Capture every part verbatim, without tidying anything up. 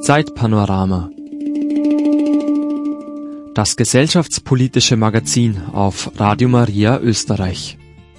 Zeitpanorama. Das gesellschaftspolitische Magazin auf Radio Maria Österreich.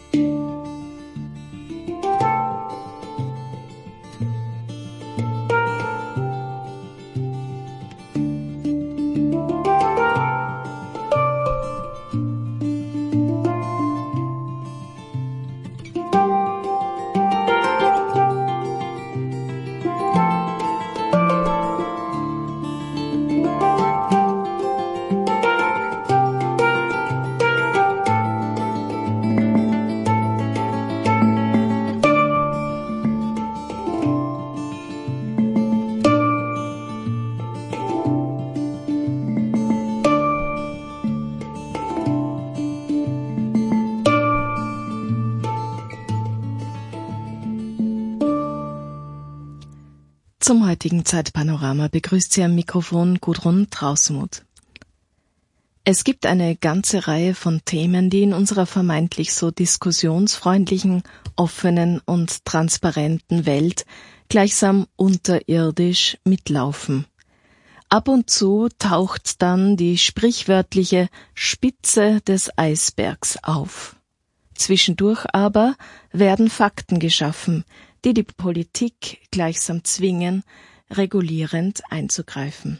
Zum heutigen Zeitpanorama begrüßt Sie am Mikrofon Gudrun Trausmuth. Es gibt eine ganze Reihe von Themen, die in unserer vermeintlich so diskussionsfreundlichen, offenen und transparenten Welt gleichsam unterirdisch mitlaufen. Ab und zu taucht dann die sprichwörtliche Spitze des Eisbergs auf. Zwischendurch aber werden Fakten geschaffen, die die Politik gleichsam zwingen, regulierend einzugreifen.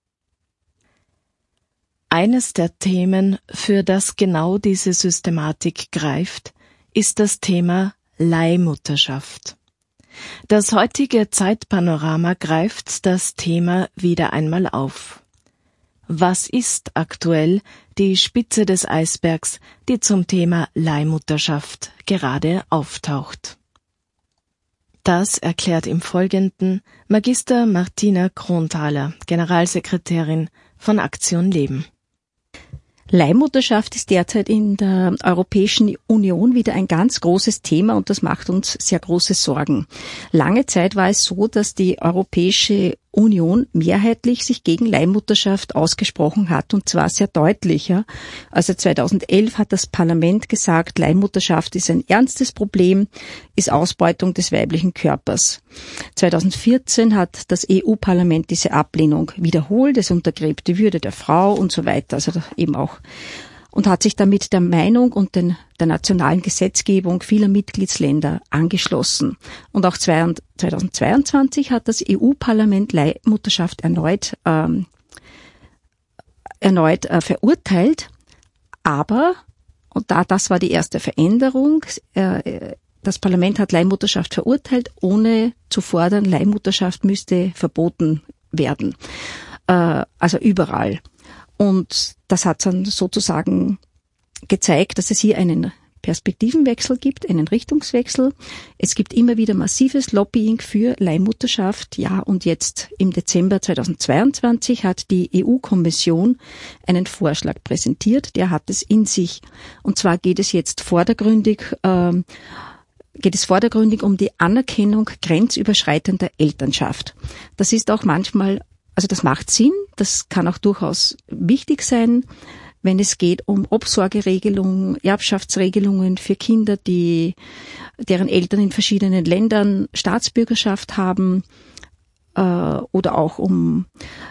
Eines der Themen, für das genau diese Systematik greift, ist das Thema Leihmutterschaft. Das heutige Zeitpanorama greift das Thema wieder einmal auf. Was ist aktuell die Spitze des Eisbergs, die zum Thema Leihmutterschaft gerade auftaucht? Das erklärt im Folgenden Magister Martina Kronthaler, Generalsekretärin von Aktion Leben. Leihmutterschaft ist derzeit in der Europäischen Union wieder ein ganz großes Thema und das macht uns sehr große Sorgen. Lange Zeit war es so, dass die Europäische Union mehrheitlich sich gegen Leihmutterschaft ausgesprochen hat und zwar sehr deutlich. Ja. Also zweitausendelf hat das Parlament gesagt, Leihmutterschaft ist ein ernstes Problem, ist Ausbeutung des weiblichen Körpers. zweitausendvierzehn hat das E U-Parlament diese Ablehnung wiederholt, es untergräbt die Würde der Frau und so weiter, also eben auch und hat sich damit der Meinung und den, der nationalen Gesetzgebung vieler Mitgliedsländer angeschlossen. Und auch zweitausendzweiundzwanzig hat das E U-Parlament Leihmutterschaft erneut, ähm, erneut äh, verurteilt. Aber, und da das war die erste Veränderung, äh, das Parlament hat Leihmutterschaft verurteilt, ohne zu fordern, Leihmutterschaft müsste verboten werden. Äh, also überall. Und das hat dann sozusagen gezeigt, dass es hier einen Perspektivenwechsel gibt, einen Richtungswechsel. Es gibt immer wieder massives Lobbying für Leihmutterschaft. Ja, und jetzt im Dezember zweitausendzweiundzwanzig hat die E U-Kommission einen Vorschlag präsentiert. Der hat es in sich. Und zwar geht es jetzt vordergründig, äh, geht es vordergründig um die Anerkennung grenzüberschreitender Elternschaft. Das ist auch manchmal Also das macht Sinn, das kann auch durchaus wichtig sein, wenn es geht um Obsorgeregelungen, Erbschaftsregelungen für Kinder, die deren Eltern in verschiedenen Ländern Staatsbürgerschaft haben, äh, oder auch um,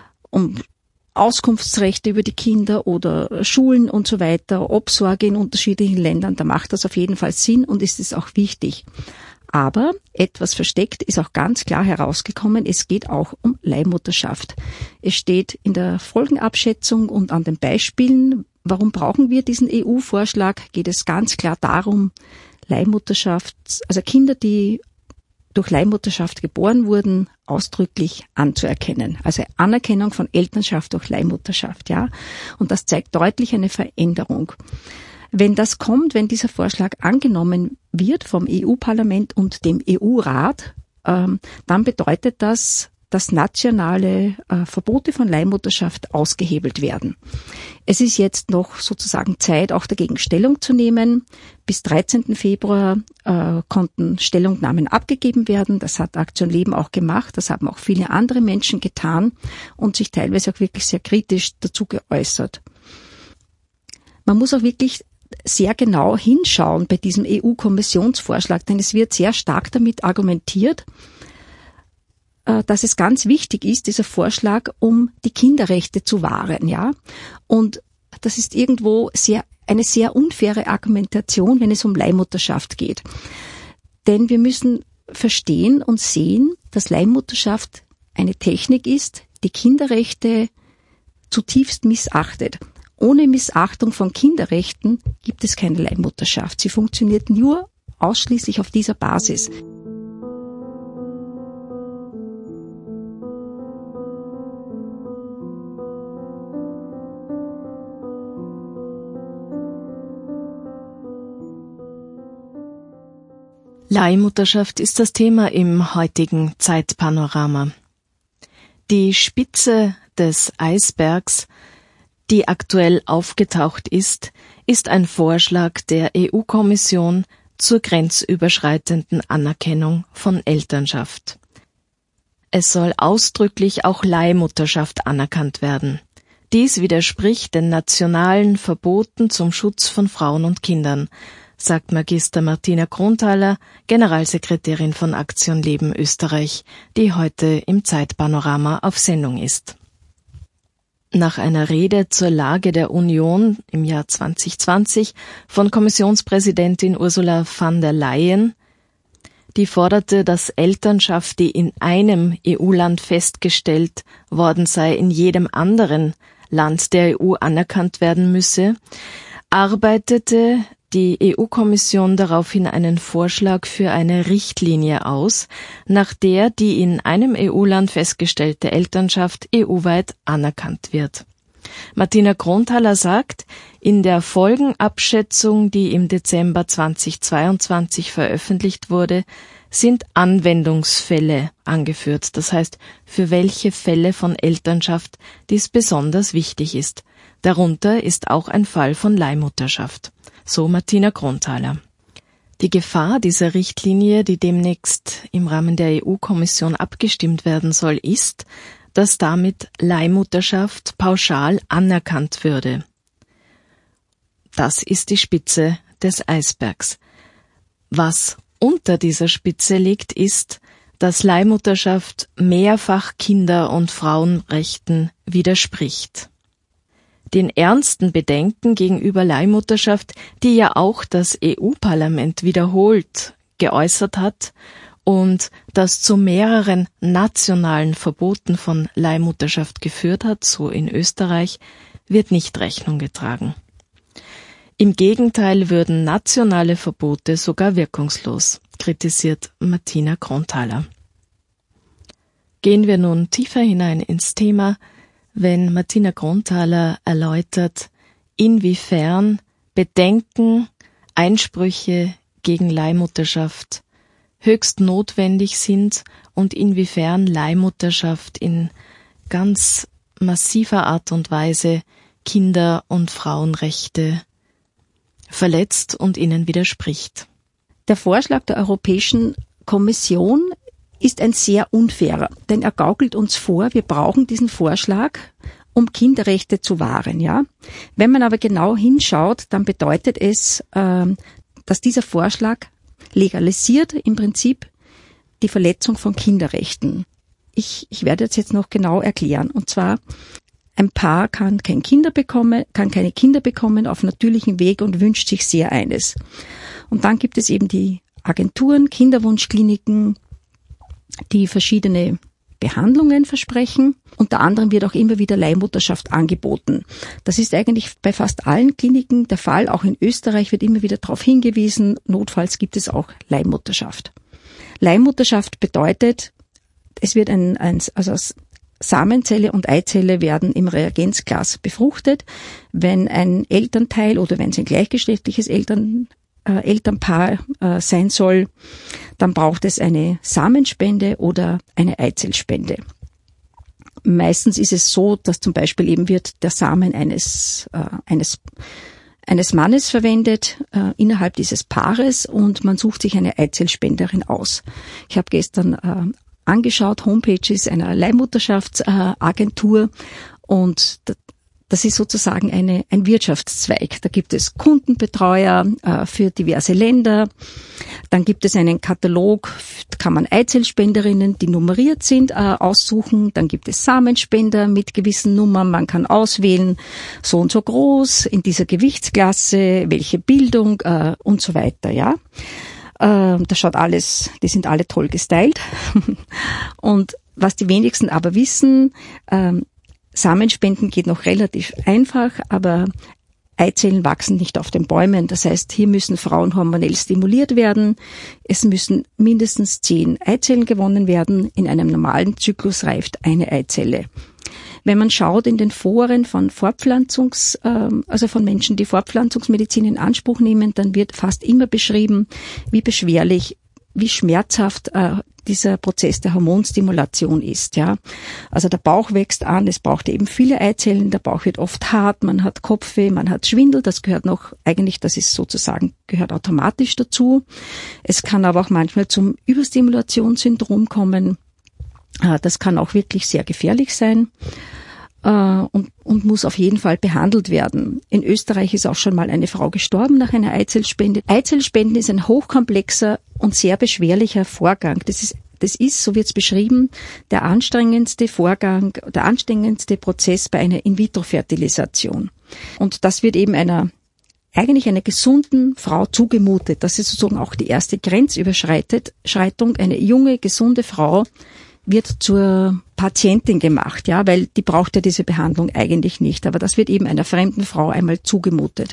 um Auskunftsrechte über die Kinder oder Schulen und so weiter, Obsorge in unterschiedlichen Ländern. Da macht das auf jeden Fall Sinn und ist es auch wichtig. Aber etwas versteckt ist auch ganz klar herausgekommen, es geht auch um Leihmutterschaft. Es steht in der Folgenabschätzung und an den Beispielen, warum brauchen wir diesen E U-Vorschlag, geht es ganz klar darum, Leihmutterschaft, also Kinder, die durch Leihmutterschaft geboren wurden, ausdrücklich anzuerkennen. Also Anerkennung von Elternschaft durch Leihmutterschaft, ja. Und das zeigt deutlich eine Veränderung. Wenn das kommt, wenn dieser Vorschlag angenommen wird vom E U-Parlament und dem E U-Rat, ähm, dann bedeutet das, dass nationale äh, Verbote von Leihmutterschaft ausgehebelt werden. Es ist jetzt noch sozusagen Zeit, auch dagegen Stellung zu nehmen. Bis dreizehnten Februar äh, konnten Stellungnahmen abgegeben werden. Das hat Aktion Leben auch gemacht. Das haben auch viele andere Menschen getan und sich teilweise auch wirklich sehr kritisch dazu geäußert. Man muss auch wirklich sehr genau hinschauen bei diesem E U-Kommissionsvorschlag, denn es wird sehr stark damit argumentiert, dass es ganz wichtig ist, dieser Vorschlag, um die Kinderrechte zu wahren, ja. Und das ist irgendwo sehr, eine sehr unfaire Argumentation, wenn es um Leihmutterschaft geht. Denn wir müssen verstehen und sehen, dass Leihmutterschaft eine Technik ist, die Kinderrechte zutiefst missachtet. Ohne Missachtung von Kinderrechten gibt es keine Leihmutterschaft. Sie funktioniert nur ausschließlich auf dieser Basis. Leihmutterschaft ist das Thema im heutigen Zeitpanorama. Die Spitze des Eisbergs, die aktuell aufgetaucht ist, ist ein Vorschlag der E U-Kommission zur grenzüberschreitenden Anerkennung von Elternschaft. Es soll ausdrücklich auch Leihmutterschaft anerkannt werden. Dies widerspricht den nationalen Verboten zum Schutz von Frauen und Kindern, sagt Magister Martina Kronthaler, Generalsekretärin von Aktion Leben Österreich, die heute im Zeitpanorama auf Sendung ist. Nach einer Rede zur Lage der Union im Jahr zwanzig zwanzig von Kommissionspräsidentin Ursula von der Leyen, die forderte, dass Elternschaft, die in einem E U-Land festgestellt worden sei, in jedem anderen Land der E U anerkannt werden müsse, arbeitete die E U-Kommission daraufhin einen Vorschlag für eine Richtlinie aus, nach der die in einem E U-Land festgestellte Elternschaft E U-weit anerkannt wird. Martina Kronthaler sagt, in der Folgenabschätzung, die im Dezember zweitausendzweiundzwanzig veröffentlicht wurde, sind Anwendungsfälle angeführt, das heißt, für welche Fälle von Elternschaft dies besonders wichtig ist. Darunter ist auch ein Fall von Leihmutterschaft. So Martina Kronthaler. Die Gefahr dieser Richtlinie, die demnächst im Rahmen der E U-Kommission abgestimmt werden soll, ist, dass damit Leihmutterschaft pauschal anerkannt würde. Das ist die Spitze des Eisbergs. Was unter dieser Spitze liegt, ist, dass Leihmutterschaft mehrfach Kinder- und Frauenrechten widerspricht. Den ernsten Bedenken gegenüber Leihmutterschaft, die ja auch das E U-Parlament wiederholt geäußert hat und das zu mehreren nationalen Verboten von Leihmutterschaft geführt hat, so in Österreich, wird nicht Rechnung getragen. Im Gegenteil würden nationale Verbote sogar wirkungslos, kritisiert Martina Kronthaler. Gehen wir nun tiefer hinein ins Thema, wenn Martina Kronthaler erläutert, inwiefern Bedenken, Einsprüche gegen Leihmutterschaft höchst notwendig sind und inwiefern Leihmutterschaft in ganz massiver Art und Weise Kinder- und Frauenrechte verletzt und ihnen widerspricht. Der Vorschlag der Europäischen Kommission ist ein sehr unfairer, denn er gaukelt uns vor, wir brauchen diesen Vorschlag, um Kinderrechte zu wahren, ja. Wenn man aber genau hinschaut, dann bedeutet es, dass dieser Vorschlag legalisiert im Prinzip die Verletzung von Kinderrechten. Ich, ich werde das jetzt noch genau erklären. Und zwar, ein Paar kann kein Kinder bekommen, kann keine Kinder bekommen auf natürlichem Weg und wünscht sich sehr eines. Und dann gibt es eben die Agenturen, Kinderwunschkliniken, die verschiedene Behandlungen versprechen. Unter anderem wird auch immer wieder Leihmutterschaft angeboten. Das ist eigentlich bei fast allen Kliniken der Fall. Auch in Österreich wird immer wieder darauf hingewiesen, notfalls gibt es auch Leihmutterschaft. Leihmutterschaft bedeutet, es wird ein, ein also Samenzelle und Eizelle werden im Reagenzglas befruchtet. Wenn ein Elternteil oder wenn es ein gleichgeschlechtliches Eltern Äh, Elternpaar äh, sein soll, dann braucht es eine Samenspende oder eine Eizellspende. Meistens ist es so, dass zum Beispiel eben wird der Samen eines äh, eines eines Mannes verwendet äh, innerhalb dieses Paares und man sucht sich eine Eizellspenderin aus. Ich habe gestern äh, angeschaut Homepages einer Leihmutterschaftsagentur äh, und das ist sozusagen eine, ein Wirtschaftszweig. Da gibt es Kundenbetreuer äh, für diverse Länder. Dann gibt es einen Katalog, da kann man Eizellspenderinnen, die nummeriert sind, äh, aussuchen. Dann gibt es Samenspender mit gewissen Nummern. Man kann auswählen, so und so groß, in dieser Gewichtsklasse, welche Bildung äh, und so weiter, ja. Äh, das schaut alles, die sind alle toll gestylt. Und was die wenigsten aber wissen, äh, Samenspenden geht noch relativ einfach, aber Eizellen wachsen nicht auf den Bäumen. Das heißt, hier müssen Frauen hormonell stimuliert werden. Es müssen mindestens zehn Eizellen gewonnen werden. In einem normalen Zyklus reift eine Eizelle. Wenn man schaut in den Foren von Fortpflanzungs, also von Menschen, die Fortpflanzungsmedizin in Anspruch nehmen, dann wird fast immer beschrieben, wie beschwerlich, wie schmerzhaft dieser Prozess der Hormonstimulation ist, ja. Also der Bauch wächst an, es braucht eben viele Eizellen, der Bauch wird oft hart, man hat Kopfweh, man hat Schwindel, das gehört noch, eigentlich, das ist sozusagen, gehört automatisch dazu. Es kann aber auch manchmal zum Überstimulationssyndrom kommen. Das kann auch wirklich sehr gefährlich sein. Und, und muss auf jeden Fall behandelt werden. In Österreich ist auch schon mal eine Frau gestorben nach einer Eizellspende. Eizellspenden ist ein hochkomplexer und sehr beschwerlicher Vorgang. Das ist, das ist, so wird es beschrieben, der anstrengendste Vorgang, der anstrengendste Prozess bei einer In-vitro-Fertilisation. Und das wird eben einer, eigentlich einer gesunden Frau zugemutet. Das ist sozusagen auch die erste Grenzüberschreitung. Eine junge, gesunde Frau wird zur Patientin gemacht, ja, weil die braucht ja diese Behandlung eigentlich nicht. Aber das wird eben einer fremden Frau einmal zugemutet.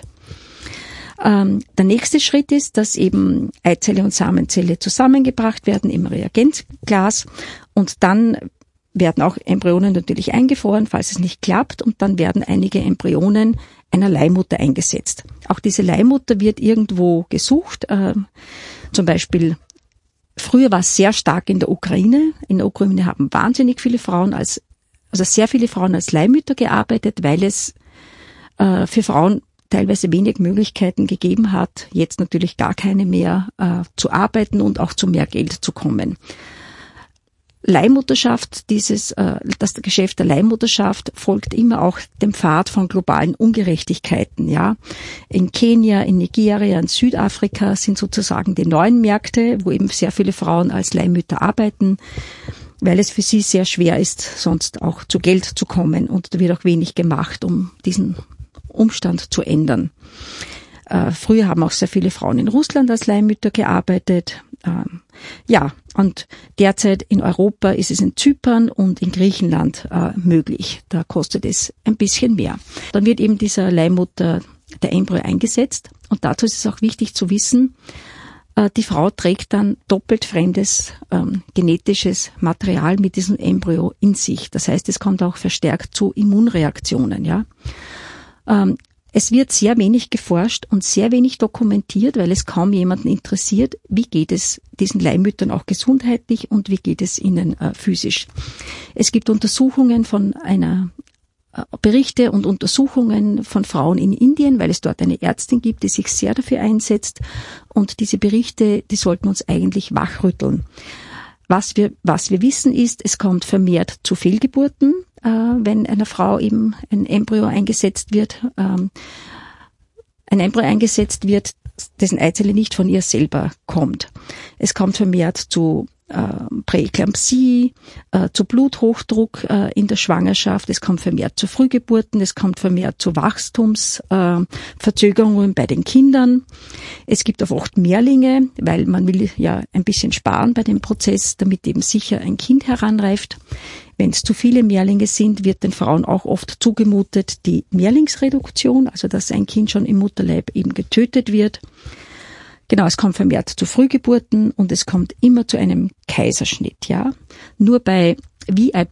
Ähm, der nächste Schritt ist, dass eben Eizelle und Samenzelle zusammengebracht werden im Reagenzglas und dann werden auch Embryonen natürlich eingefroren, falls es nicht klappt, und dann werden einige Embryonen einer Leihmutter eingesetzt. Auch diese Leihmutter wird irgendwo gesucht, äh, zum Beispiel. Früher war es sehr stark in der Ukraine. In der Ukraine haben wahnsinnig viele Frauen als, also sehr viele Frauen als Leihmütter gearbeitet, weil es äh, für Frauen teilweise wenig Möglichkeiten gegeben hat, jetzt natürlich gar keine mehr, äh, zu arbeiten und auch zu mehr Geld zu kommen. Leihmutterschaft, dieses, äh, das Geschäft der Leihmutterschaft folgt immer auch dem Pfad von globalen Ungerechtigkeiten, ja. In Kenia, in Nigeria, in Südafrika sind sozusagen die neuen Märkte, wo eben sehr viele Frauen als Leihmütter arbeiten, weil es für sie sehr schwer ist, sonst auch zu Geld zu kommen, und da wird auch wenig gemacht, um diesen Umstand zu ändern. Äh, früher haben auch sehr viele Frauen in Russland als Leihmütter gearbeitet. Ähm, ja, und derzeit in Europa ist es in Zypern und in Griechenland äh, möglich. Da kostet es ein bisschen mehr. Dann wird eben dieser Leihmutter der Embryo eingesetzt, und dazu ist es auch wichtig zu wissen, äh, die Frau trägt dann doppelt fremdes ähm, genetisches Material mit diesem Embryo in sich. Das heißt, es kommt auch verstärkt zu Immunreaktionen, ja. Ähm, Es wird sehr wenig geforscht und sehr wenig dokumentiert, weil es kaum jemanden interessiert, wie geht es diesen Leihmüttern auch gesundheitlich und wie geht es ihnen äh, physisch. Es gibt Untersuchungen von einer, äh, Berichte und Untersuchungen von Frauen in Indien, weil es dort eine Ärztin gibt, die sich sehr dafür einsetzt, und diese Berichte, die sollten uns eigentlich wachrütteln. Was wir, was wir wissen ist, es kommt vermehrt zu Fehlgeburten, äh, wenn einer Frau eben ein Embryo eingesetzt wird, ähm, ein Embryo eingesetzt wird, dessen Eizelle nicht von ihr selber kommt. Es kommt vermehrt zu äh, Präeklampsie, äh, zu Bluthochdruck äh, in der Schwangerschaft, es kommt vermehrt zu Frühgeburten, es kommt vermehrt zu Wachstumsverzögerungen äh, bei den Kindern. Es gibt auch oft Mehrlinge, weil man will ja ein bisschen sparen bei dem Prozess, damit eben sicher ein Kind heranreift. Wenn es zu viele Mehrlinge sind, wird den Frauen auch oft zugemutet die Mehrlingsreduktion, also dass ein Kind schon im Mutterleib eben getötet wird. Genau, es kommt vermehrt zu Frühgeburten und es kommt immer zu einem Kaiserschnitt, ja. Nur bei V I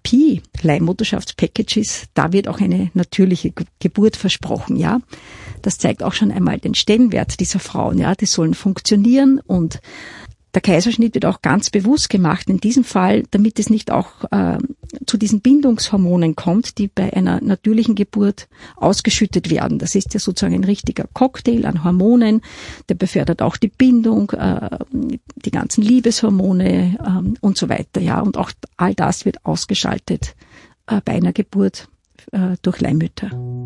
P-Leihmutterschaftspackages, da wird auch eine natürliche Ge- Geburt versprochen, ja. Das zeigt auch schon einmal den Stellenwert dieser Frauen, ja. Die sollen funktionieren, und der Kaiserschnitt wird auch ganz bewusst gemacht in diesem Fall, damit es nicht auch äh, zu diesen Bindungshormonen kommt, die bei einer natürlichen Geburt ausgeschüttet werden. Das ist ja sozusagen ein richtiger Cocktail an Hormonen. Der befördert auch die Bindung, äh, die ganzen Liebeshormone äh, und so weiter. Ja, und auch all das wird ausgeschaltet äh, bei einer Geburt äh, durch Leihmütter.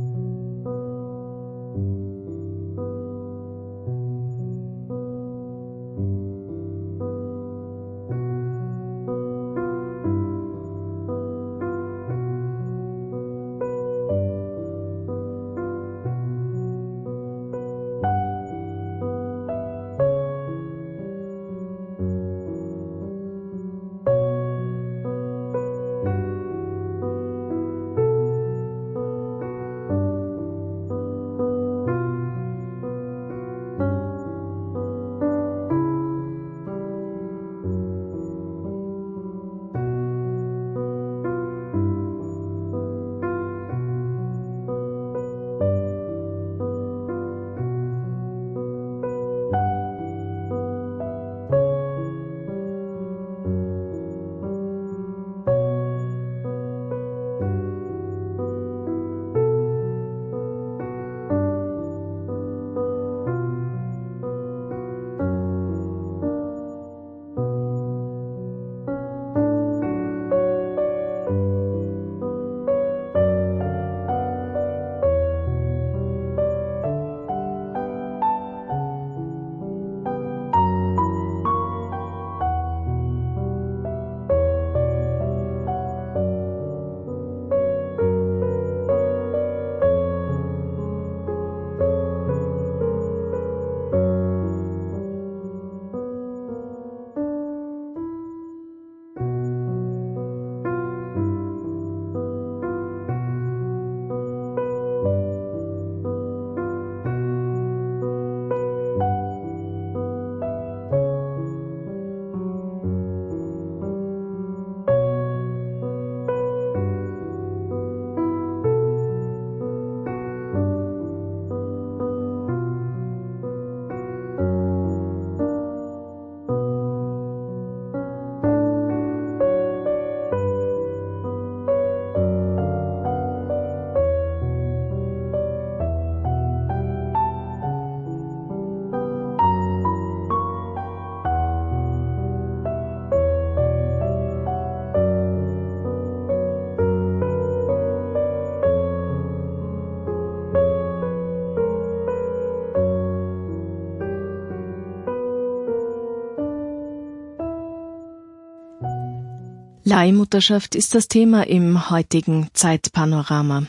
Leihmutterschaft ist das Thema im heutigen Zeitpanorama.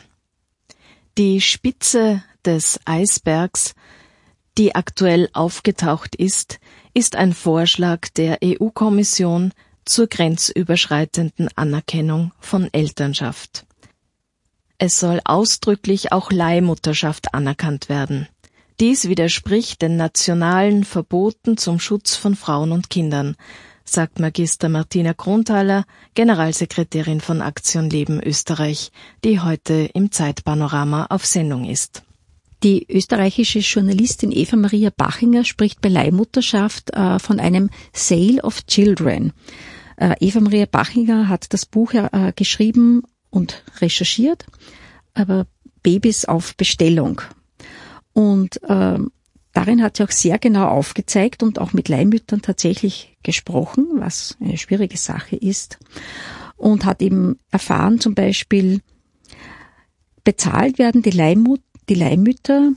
Die Spitze des Eisbergs, die aktuell aufgetaucht ist, ist ein Vorschlag der E U-Kommission zur grenzüberschreitenden Anerkennung von Elternschaft. Es soll ausdrücklich auch Leihmutterschaft anerkannt werden. Dies widerspricht den nationalen Verboten zum Schutz von Frauen und Kindern, sagt Magister Martina Kronthaler, Generalsekretärin von Aktion Leben Österreich, die heute im Zeitpanorama auf Sendung ist. Die österreichische Journalistin Eva Maria Bachinger spricht bei Leihmutterschaft äh, von einem Sale of Children. Äh, Eva Maria Bachinger hat das Buch äh, geschrieben und recherchiert, aber Babys auf Bestellung. Und äh, darin hat sie auch sehr genau aufgezeigt und auch mit Leihmüttern tatsächlich gesprochen, was eine schwierige Sache ist. Und hat eben erfahren, zum Beispiel, bezahlt werden die, Leihmut- die Leihmütter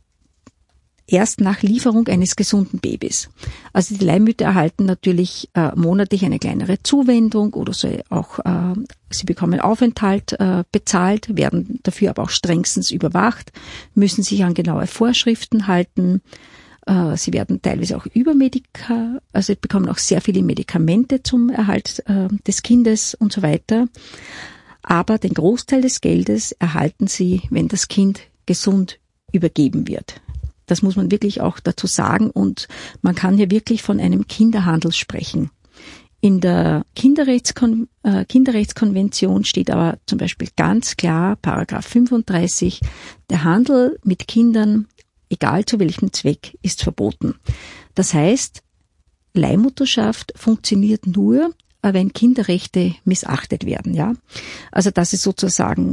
erst nach Lieferung eines gesunden Babys. Also die Leihmütter erhalten natürlich äh, monatlich eine kleinere Zuwendung oder so auch äh, sie bekommen Aufenthalt äh, bezahlt, werden dafür aber auch strengstens überwacht, müssen sich an genaue Vorschriften halten. Äh, sie werden teilweise auch übermedika, also bekommen auch sehr viele Medikamente zum Erhalt äh, des Kindes und so weiter. Aber den Großteil des Geldes erhalten sie, wenn das Kind gesund übergeben wird. Das muss man wirklich auch dazu sagen und man kann hier wirklich von einem Kinderhandel sprechen. In der Kinderrechtskon- äh, Kinderrechtskonvention steht aber zum Beispiel ganz klar, Paragraph fünfunddreißig, der Handel mit Kindern, egal zu welchem Zweck, ist verboten. Das heißt, Leihmutterschaft funktioniert nur, wenn Kinderrechte missachtet werden, ja. Also das ist sozusagen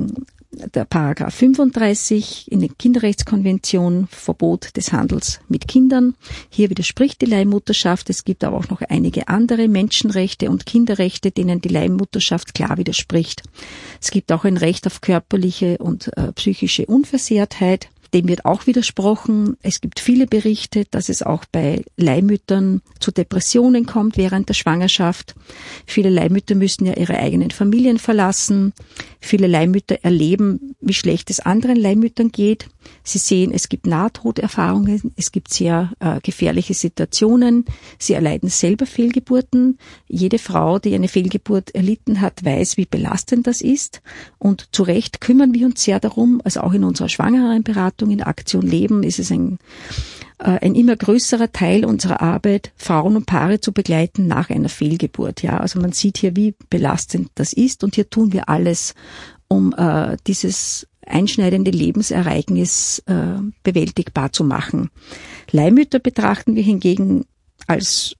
der Paragraph fünfunddreißig in der Kinderrechtskonvention, Verbot des Handels mit Kindern. Hier widerspricht die Leihmutterschaft. Es gibt aber auch noch einige andere Menschenrechte und Kinderrechte, denen die Leihmutterschaft klar widerspricht. Es gibt auch ein Recht auf körperliche und äh, psychische Unversehrtheit. Dem wird auch widersprochen. Es gibt viele Berichte, dass es auch bei Leihmüttern zu Depressionen kommt während der Schwangerschaft. Viele Leihmütter müssen ja ihre eigenen Familien verlassen. Viele Leihmütter erleben, wie schlecht es anderen Leihmüttern geht. Sie sehen, es gibt Nahtoderfahrungen, es gibt sehr äh, gefährliche Situationen. Sie erleiden selber Fehlgeburten. Jede Frau, die eine Fehlgeburt erlitten hat, weiß, wie belastend das ist. Und zu Recht kümmern wir uns sehr darum, also auch in unserer Schwangerenberatung, in Aktion Leben ist es ein, äh, ein immer größerer Teil unserer Arbeit, Frauen und Paare zu begleiten nach einer Fehlgeburt. Ja, also man sieht hier, wie belastend das ist, und hier tun wir alles, um äh, dieses einschneidende Lebensereignis äh, bewältigbar zu machen. Leihmütter betrachten wir hingegen als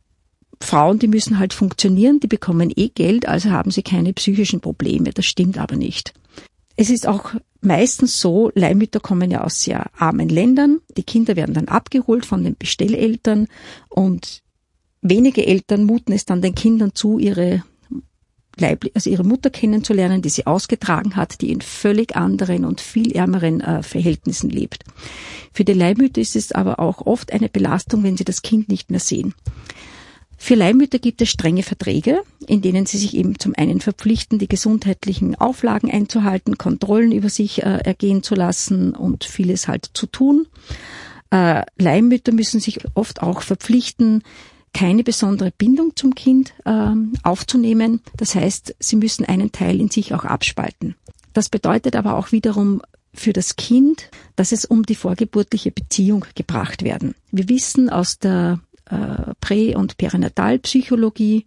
Frauen, die müssen halt funktionieren, die bekommen eh Geld, also haben sie keine psychischen Probleme. Das stimmt aber nicht. Es ist auch meistens so, Leihmütter kommen ja aus sehr armen Ländern. Die Kinder werden dann abgeholt von den Bestelleltern, und wenige Eltern muten es dann den Kindern zu, ihre Leib, also ihre Mutter kennenzulernen, die sie ausgetragen hat, die in völlig anderen und viel ärmeren äh, Verhältnissen lebt. Für die Leihmütter ist es aber auch oft eine Belastung, wenn sie das Kind nicht mehr sehen. Für Leihmütter gibt es strenge Verträge, in denen sie sich eben zum einen verpflichten, die gesundheitlichen Auflagen einzuhalten, Kontrollen über sich äh, ergehen zu lassen und vieles halt zu tun. Äh, Leihmütter müssen sich oft auch verpflichten, keine besondere Bindung zum Kind äh, aufzunehmen. Das heißt, sie müssen einen Teil in sich auch abspalten. Das bedeutet aber auch wiederum für das Kind, dass es um die vorgeburtliche Beziehung gebracht werden. Wir wissen aus der äh, Prä- und Perinatalpsychologie,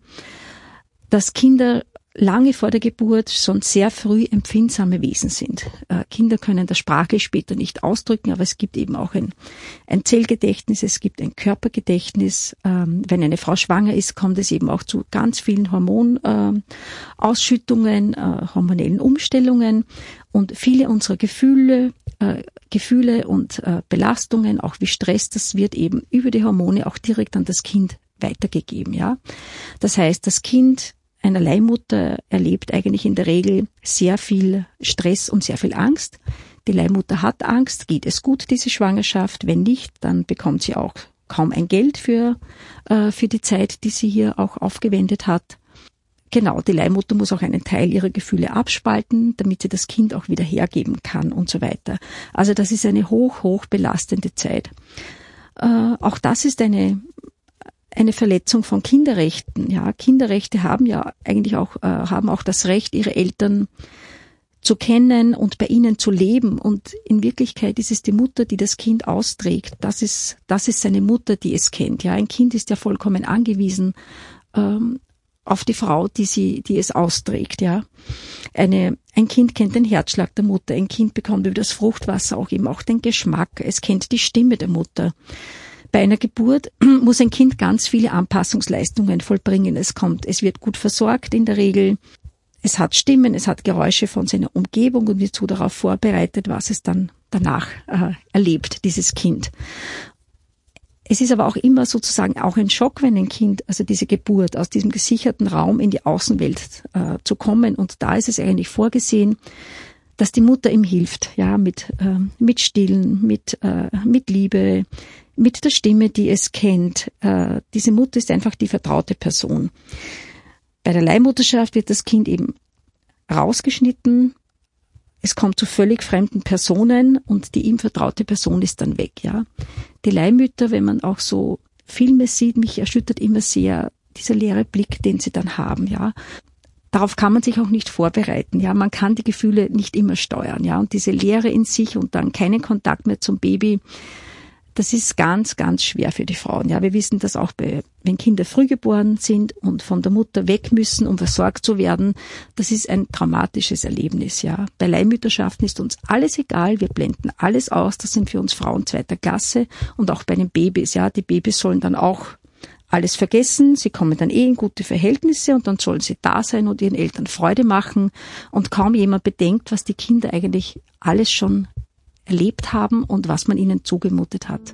dass Kinder lange vor der Geburt schon sehr früh empfindsame Wesen sind. Äh, Kinder können das sprachlich später nicht ausdrücken, aber es gibt eben auch ein, ein Zellgedächtnis, es gibt ein Körpergedächtnis. Ähm, wenn eine Frau schwanger ist, kommt es eben auch zu ganz vielen Hormonausschüttungen, äh, äh, hormonellen Umstellungen, und viele unserer Gefühle, äh, Gefühle und äh, Belastungen, auch wie Stress, das wird eben über die Hormone auch direkt an das Kind weitergegeben. Ja, das heißt, das Kind einer Leihmutter erlebt eigentlich in der Regel sehr viel Stress und sehr viel Angst. Die Leihmutter hat Angst, geht es gut, diese Schwangerschaft? Wenn nicht, dann bekommt sie auch kaum ein Geld für, äh, für die Zeit, die sie hier auch aufgewendet hat. Genau, die Leihmutter muss auch einen Teil ihrer Gefühle abspalten, damit sie das Kind auch wieder hergeben kann und so weiter. Also das ist eine hoch, hoch belastende Zeit. Äh, auch das ist eine eine Verletzung von Kinderrechten. Ja, Kinderrechte haben ja eigentlich auch äh, haben auch das Recht, ihre Eltern zu kennen und bei ihnen zu leben. Und in Wirklichkeit ist es die Mutter, die das Kind austrägt. Das ist das ist seine Mutter, die es kennt. Ja, ein Kind ist ja vollkommen angewiesen ähm, auf die Frau, die sie, die es austrägt. Ja, eine ein Kind kennt den Herzschlag der Mutter. Ein Kind bekommt über das Fruchtwasser auch eben auch den Geschmack. Es kennt die Stimme der Mutter. Bei einer Geburt muss ein Kind ganz viele Anpassungsleistungen vollbringen. Es kommt, es wird gut versorgt in der Regel. Es hat Stimmen, es hat Geräusche von seiner Umgebung und wird so darauf vorbereitet, was es dann danach äh, erlebt, dieses Kind. Es ist aber auch immer sozusagen auch ein Schock, wenn ein Kind, also diese Geburt, aus diesem gesicherten Raum in die Außenwelt äh, zu kommen. Und da ist es eigentlich vorgesehen, dass die Mutter ihm hilft, ja, mit, äh, mit Stillen, mit, äh, mit Liebe, mit der Stimme, die es kennt. Äh, diese Mutter ist einfach die vertraute Person. Bei der Leihmutterschaft wird das Kind eben rausgeschnitten. Es kommt zu völlig fremden Personen und die ihm vertraute Person ist dann weg. Ja, die Leihmütter, wenn man auch so Filme sieht, mich erschüttert immer sehr dieser leere Blick, den sie dann haben. Ja, darauf kann man sich auch nicht vorbereiten. Ja, man kann die Gefühle nicht immer steuern. Ja, und diese Leere in sich und dann keinen Kontakt mehr zum Baby. Das ist ganz, ganz schwer für die Frauen. Ja, wir wissen das auch, bei, wenn Kinder früh geboren sind und von der Mutter weg müssen, um versorgt zu werden. Das ist ein traumatisches Erlebnis. Ja, bei Leihmütterschaften ist uns alles egal. Wir blenden alles aus. Das sind für uns Frauen zweiter Klasse. Und auch bei den Babys. Ja, die Babys sollen dann auch alles vergessen, sie kommen dann eh in gute Verhältnisse und dann sollen sie da sein und ihren Eltern Freude machen und kaum jemand bedenkt, was die Kinder eigentlich alles schon erlebt haben und was man ihnen zugemutet hat.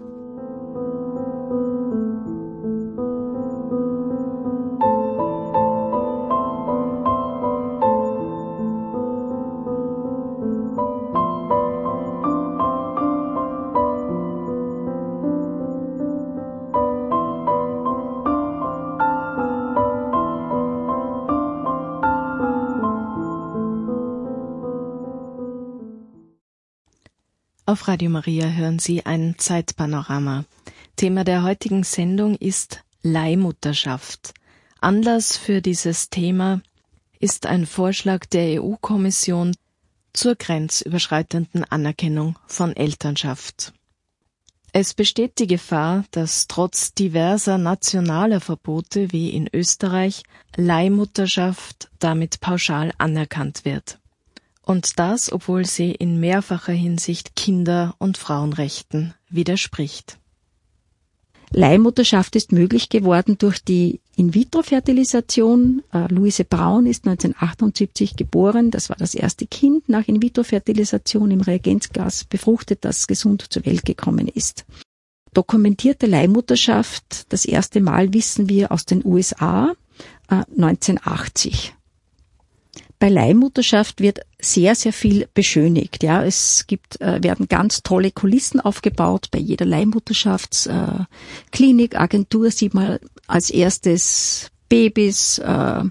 Auf Radio Maria hören Sie ein Zeitpanorama. Thema der heutigen Sendung ist Leihmutterschaft. Anlass für dieses Thema ist ein Vorschlag der E U-Kommission zur grenzüberschreitenden Anerkennung von Elternschaft. Es besteht die Gefahr, dass trotz diverser nationaler Verbote wie in Österreich Leihmutterschaft damit pauschal anerkannt wird. Und das, obwohl sie in mehrfacher Hinsicht Kinder- und Frauenrechten widerspricht. Leihmutterschaft ist möglich geworden durch die In-vitro-Fertilisation. Äh, Luise Braun ist neunzehnhundertachtundsiebzig geboren. Das war das erste Kind nach In-vitro-Fertilisation im Reagenzglas befruchtet, das gesund zur Welt gekommen ist. Dokumentierte Leihmutterschaft, das erste Mal wissen wir aus den U S A, äh, neunzehnhundertachtzig. Bei Leihmutterschaft wird sehr, sehr viel beschönigt. Ja, es gibt, äh, werden ganz tolle Kulissen aufgebaut. Bei jeder Leihmutterschaftsklinik, äh, Agentur sieht man als erstes Babys, äh,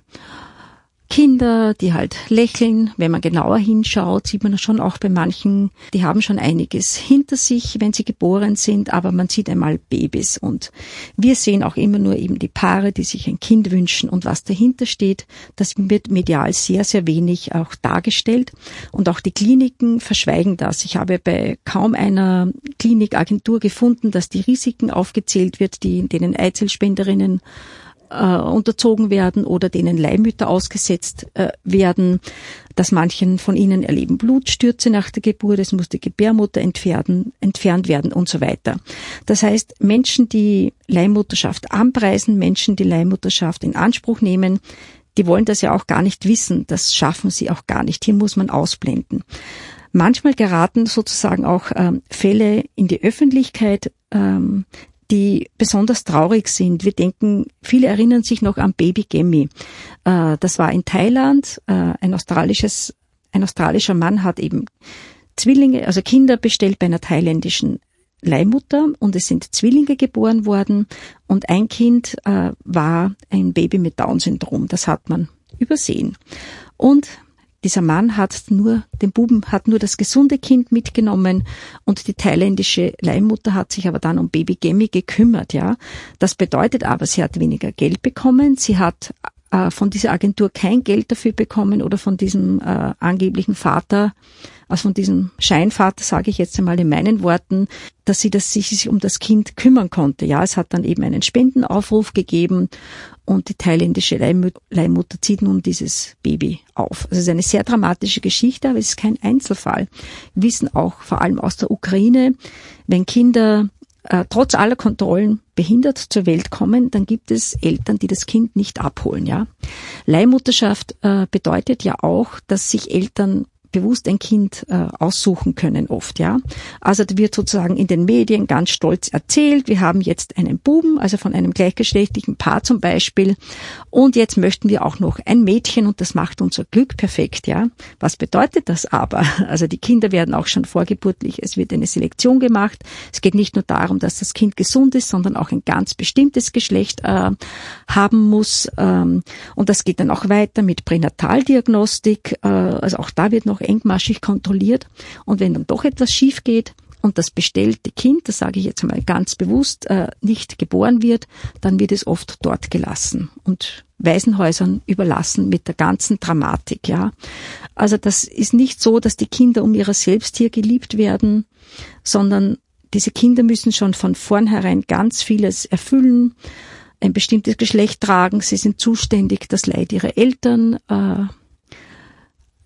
Kinder, die halt lächeln. Wenn man genauer hinschaut, sieht man schon auch bei manchen, die haben schon einiges hinter sich, wenn sie geboren sind, aber man sieht einmal Babys. Und wir sehen auch immer nur eben die Paare, die sich ein Kind wünschen und was dahinter steht. Das wird medial sehr, sehr wenig auch dargestellt. Und auch die Kliniken verschweigen das. Ich habe bei kaum einer Klinikagentur gefunden, dass die Risiken aufgezählt wird, die denen Eizellspenderinnen Äh, unterzogen werden oder denen Leihmütter ausgesetzt äh, werden, dass manchen von ihnen erleben Blutstürze nach der Geburt, es muss die Gebärmutter entfernen, entfernt werden und so weiter. Das heißt, Menschen, die Leihmutterschaft anpreisen, Menschen, die Leihmutterschaft in Anspruch nehmen, die wollen das ja auch gar nicht wissen, das schaffen sie auch gar nicht, hier muss man ausblenden. Manchmal geraten sozusagen auch ähm, Fälle in die Öffentlichkeit, ähm, die besonders traurig sind. Wir denken, viele erinnern sich noch an Baby Gemmi. Äh, das war in Thailand. Äh, ein australisches, ein australischer Mann hat eben Zwillinge, also Kinder bestellt bei einer thailändischen Leihmutter und es sind Zwillinge geboren worden und ein Kind äh, war ein Baby mit Down-Syndrom. Das hat man übersehen. Und dieser Mann hat nur, den Buben hat nur das gesunde Kind mitgenommen und die thailändische Leihmutter hat sich aber dann um Baby Gemmi gekümmert, ja. Das bedeutet aber, sie hat weniger Geld bekommen, sie hat äh, von dieser Agentur kein Geld dafür bekommen oder von diesem äh, angeblichen Vater, also von diesem Scheinvater, sage ich jetzt einmal in meinen Worten, dass sie das, sich um das Kind kümmern konnte. Ja, es hat dann eben einen Spendenaufruf gegeben und die thailändische Leihmutter zieht nun dieses Baby auf. Also es ist eine sehr dramatische Geschichte, aber es ist kein Einzelfall. Wir wissen auch vor allem aus der Ukraine, wenn Kinder äh, trotz aller Kontrollen behindert zur Welt kommen, dann gibt es Eltern, die das Kind nicht abholen. Ja, Leihmutterschaft äh, bedeutet ja auch, dass sich Eltern bewusst ein Kind äh, aussuchen können oft, ja. Also da wird sozusagen in den Medien ganz stolz erzählt, wir haben jetzt einen Buben, also von einem gleichgeschlechtlichen Paar zum Beispiel, und jetzt möchten wir auch noch ein Mädchen und das macht unser Glück perfekt, ja. Was bedeutet das aber? Also die Kinder werden auch schon vorgeburtlich, es wird eine Selektion gemacht. Es geht nicht nur darum, dass das Kind gesund ist, sondern auch ein ganz bestimmtes Geschlecht äh, haben muss. Ähm, und das geht dann auch weiter mit Pränataldiagnostik, äh, also auch da wird noch engmaschig kontrolliert. Und wenn dann doch etwas schief geht und das bestellte Kind, das sage ich jetzt mal ganz bewusst, äh, nicht geboren wird, dann wird es oft dort gelassen und Waisenhäusern überlassen mit der ganzen Dramatik. Ja, also das ist nicht so, dass die Kinder um ihrer selbst hier geliebt werden, sondern diese Kinder müssen schon von vornherein ganz vieles erfüllen, ein bestimmtes Geschlecht tragen, sie sind zuständig, das Leid ihrer Eltern äh,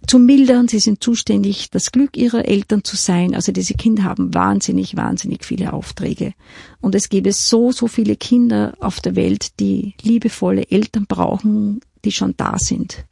zu mildern. Sie sind zuständig, das Glück ihrer Eltern zu sein. Also diese Kinder haben wahnsinnig, wahnsinnig viele Aufträge. Und es gäbe so, so viele Kinder auf der Welt, die liebevolle Eltern brauchen, die schon da sind.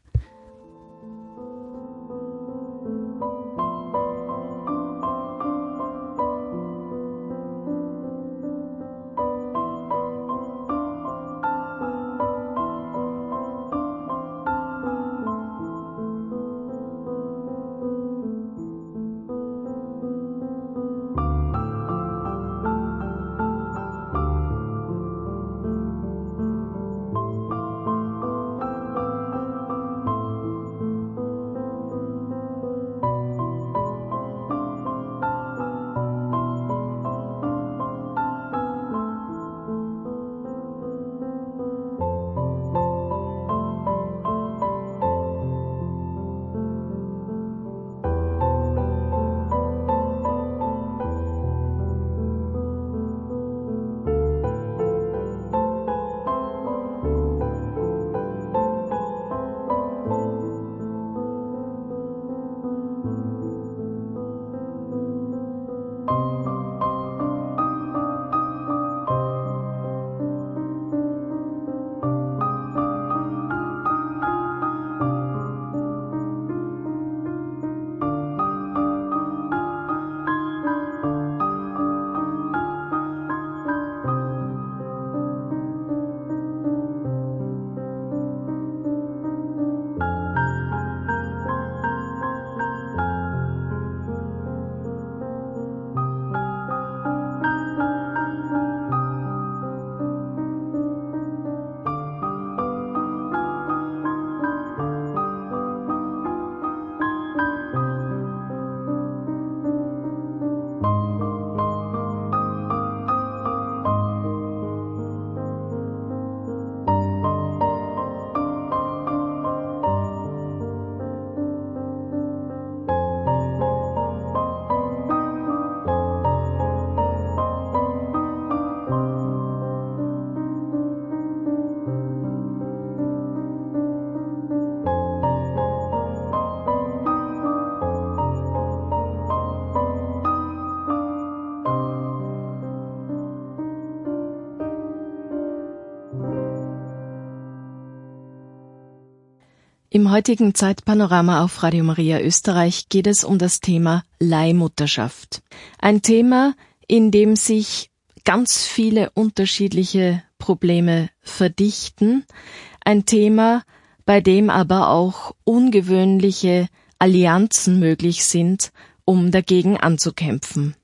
Im heutigen Zeitpanorama auf Radio Maria Österreich geht es um das Thema Leihmutterschaft. Ein Thema, in dem sich ganz viele unterschiedliche Probleme verdichten. Ein Thema, bei dem aber auch ungewöhnliche Allianzen möglich sind, um dagegen anzukämpfen.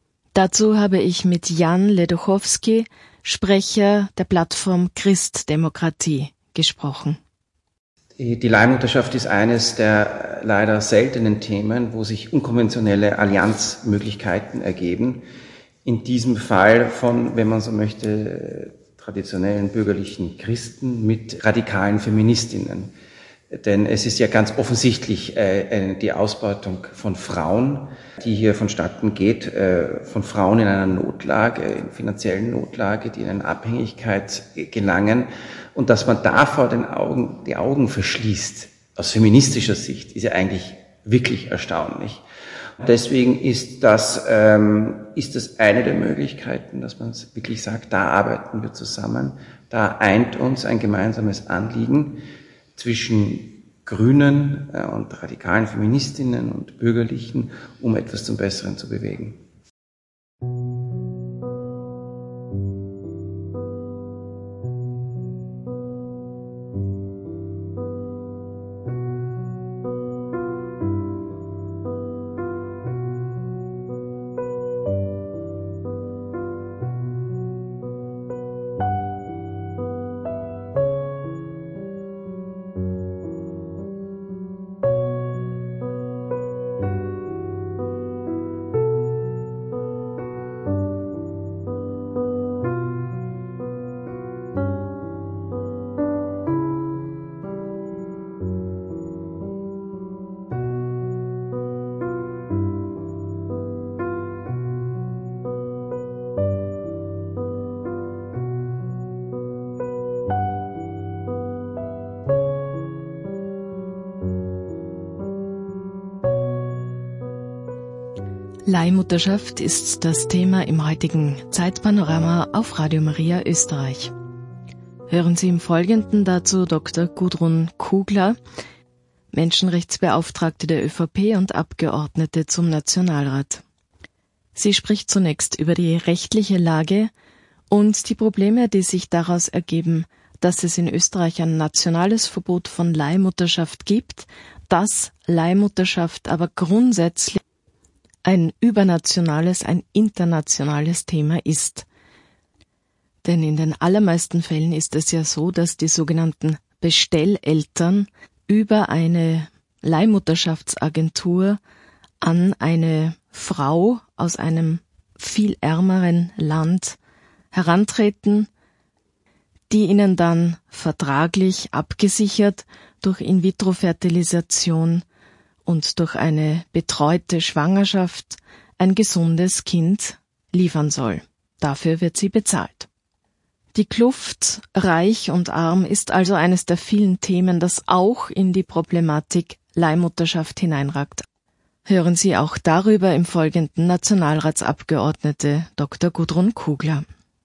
Dazu habe ich mit Jan Ledochowski, Sprecher der Plattform Christdemokratie, gesprochen. Die Leihmutterschaft ist eines der leider seltenen Themen, wo sich unkonventionelle Allianzmöglichkeiten ergeben. In diesem Fall von, wenn man so möchte, traditionellen bürgerlichen Christen mit radikalen Feministinnen. Denn es ist ja ganz offensichtlich äh, die Ausbeutung von Frauen, die hier vonstatten geht, äh, von Frauen in einer Notlage, in finanziellen Notlage, die in eine Abhängigkeit gelangen. Und dass man davor den Augen, die Augen verschließt, aus feministischer Sicht, ist ja eigentlich wirklich erstaunlich. Und deswegen ist das, ähm, ist das eine der Möglichkeiten, dass man wirklich sagt, da arbeiten wir zusammen, da eint uns ein gemeinsames Anliegen zwischen Grünen und radikalen Feministinnen und Bürgerlichen, um etwas zum Besseren zu bewegen. Leihmutterschaft ist das Thema im heutigen Zeitpanorama auf Radio Maria Österreich. Hören Sie im Folgenden dazu Doktor Gudrun Kugler, Menschenrechtsbeauftragte der ÖVP und Abgeordnete zum Nationalrat. Sie spricht zunächst über die rechtliche Lage und die Probleme, die sich daraus ergeben, dass es in Österreich ein nationales Verbot von Leihmutterschaft gibt, dass Leihmutterschaft aber grundsätzlich ein übernationales, ein internationales Thema ist. Denn in den allermeisten Fällen ist es ja so, dass die sogenannten Bestelleltern über eine Leihmutterschaftsagentur an eine Frau aus einem viel ärmeren Land herantreten, die ihnen dann vertraglich abgesichert durch In-vitro-Fertilisation und durch eine betreute Schwangerschaft ein gesundes Kind liefern soll. Dafür wird sie bezahlt. Die Kluft reich und arm ist also eines der vielen Themen, das auch in die Problematik Leihmutterschaft hineinragt. Hören Sie auch darüber im Folgenden Nationalratsabgeordnete Doktor Gudrun Kugler.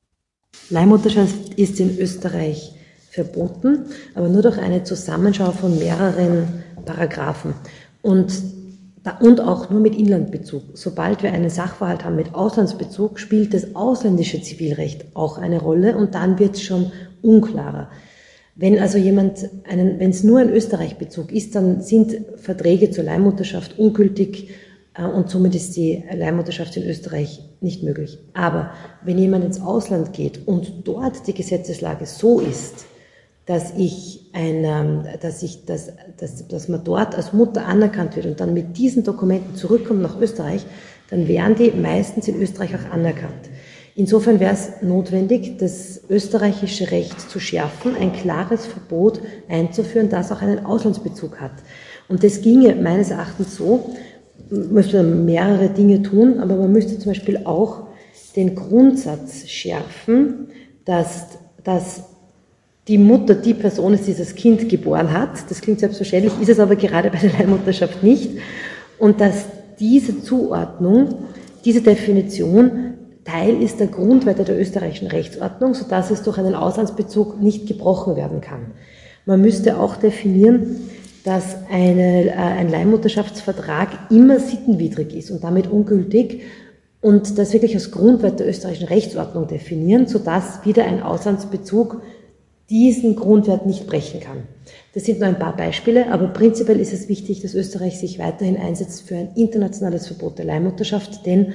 Leihmutterschaft ist in Österreich verboten, aber nur durch eine Zusammenschau von mehreren Paragraphen. Und, da, und auch nur mit Inlandbezug. Sobald wir einen Sachverhalt haben mit Auslandsbezug, spielt das ausländische Zivilrecht auch eine Rolle und dann wird es schon unklarer. Wenn also jemand einen, wenn es nur ein Österreich-Bezug ist, dann sind Verträge zur Leihmutterschaft ungültig äh, und somit ist die Leihmutterschaft in Österreich nicht möglich. Aber wenn jemand ins Ausland geht und dort die Gesetzeslage so ist, dass ich ein, dass ich, dass, dass, dass man dort als Mutter anerkannt wird und dann mit diesen Dokumenten zurückkommt nach Österreich, dann wären die meistens in Österreich auch anerkannt. Insofern wäre es notwendig, das österreichische Recht zu schärfen, ein klares Verbot einzuführen, das auch einen Auslandsbezug hat. Und das ginge meines Erachtens so, man müsste mehrere Dinge tun, aber man müsste zum Beispiel auch den Grundsatz schärfen, dass, dass die Mutter die Person ist, die das Kind geboren hat. Das klingt selbstverständlich, ist es aber gerade bei der Leihmutterschaft nicht. Und dass diese Zuordnung, diese Definition Teil ist der Grundwerte der österreichischen Rechtsordnung, sodass es durch einen Auslandsbezug nicht gebrochen werden kann. Man müsste auch definieren, dass eine, ein Leihmutterschaftsvertrag immer sittenwidrig ist und damit ungültig und das wirklich als Grundwert der österreichischen Rechtsordnung definieren, sodass wieder ein Auslandsbezug diesen Grundwert nicht brechen kann. Das sind nur ein paar Beispiele, aber prinzipiell ist es wichtig, dass Österreich sich weiterhin einsetzt für ein internationales Verbot der Leihmutterschaft, denn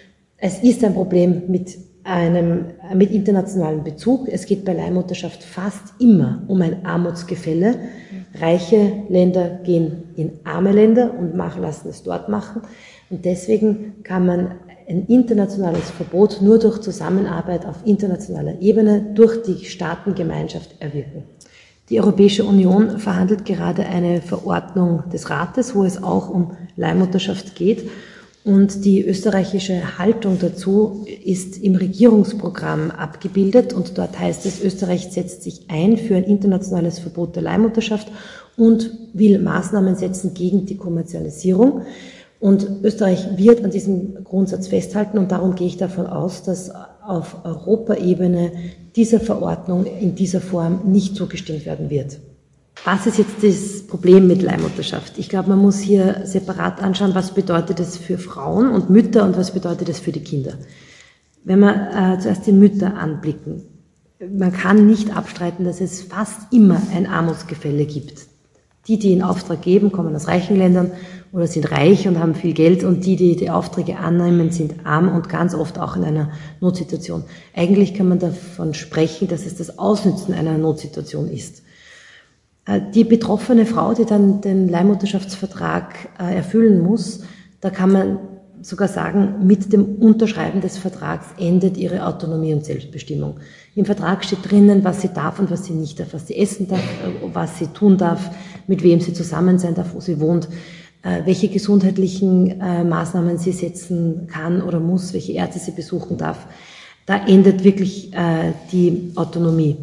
es ist ein Problem mit einem, mit internationalem Bezug. Es geht bei Leihmutterschaft fast immer um ein Armutsgefälle. Reiche Länder gehen in arme Länder und machen, lassen es dort machen. Und deswegen kann man ein internationales Verbot nur durch Zusammenarbeit auf internationaler Ebene durch die Staatengemeinschaft erwirken. Die Europäische Union verhandelt gerade eine Verordnung des Rates, wo es auch um Leihmutterschaft geht. Und die österreichische Haltung dazu ist im Regierungsprogramm abgebildet und dort heißt es, Österreich setzt sich ein für ein internationales Verbot der Leihmutterschaft und will Maßnahmen setzen gegen die Kommerzialisierung. Und Österreich wird an diesem Grundsatz festhalten und darum gehe ich davon aus, dass auf Europaebene dieser Verordnung in dieser Form nicht zugestimmt werden wird. Was ist jetzt das Problem mit Leihmutterschaft? Ich glaube, man muss hier separat anschauen, was bedeutet es für Frauen und Mütter und was bedeutet es für die Kinder. Wenn wir äh, zuerst die Mütter anblicken, man kann nicht abstreiten, dass es fast immer ein Armutsgefälle gibt. Die, die in Auftrag geben, kommen aus reichen Ländern oder sind reich und haben viel Geld und die, die die Aufträge annehmen, sind arm und ganz oft auch in einer Notsituation. Eigentlich kann man davon sprechen, dass es das Ausnützen einer Notsituation ist. Die betroffene Frau, die dann den Leihmutterschaftsvertrag erfüllen muss, da kann man sogar sagen, mit dem Unterschreiben des Vertrags endet ihre Autonomie und Selbstbestimmung. Im Vertrag steht drinnen, was sie darf und was sie nicht darf, was sie essen darf, was sie tun darf, mit wem sie zusammen sein darf, wo sie wohnt, welche gesundheitlichen Maßnahmen sie setzen kann oder muss, welche Ärzte sie besuchen darf. Da endet wirklich die Autonomie.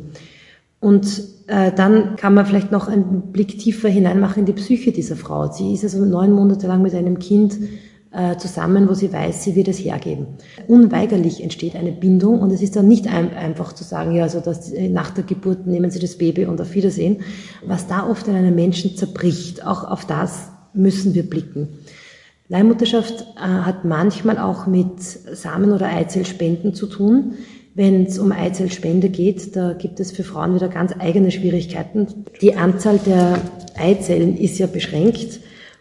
Und äh, dann kann man vielleicht noch einen Blick tiefer hineinmachen in die Psyche dieser Frau. Sie ist also neun Monate lang mit einem Kind äh, zusammen, wo sie weiß, sie wird es hergeben. Unweigerlich entsteht eine Bindung und es ist dann nicht ein, einfach zu sagen, ja, also dass nach der Geburt nehmen Sie das Baby und auf Wiedersehen. Was da oft in einem Menschen zerbricht, auch auf das müssen wir blicken. Leihmutterschaft äh, hat manchmal auch mit Samen- oder Eizellspenden zu tun. Wenn es um Eizellspende geht, da gibt es für Frauen wieder ganz eigene Schwierigkeiten. Die Anzahl der Eizellen ist ja beschränkt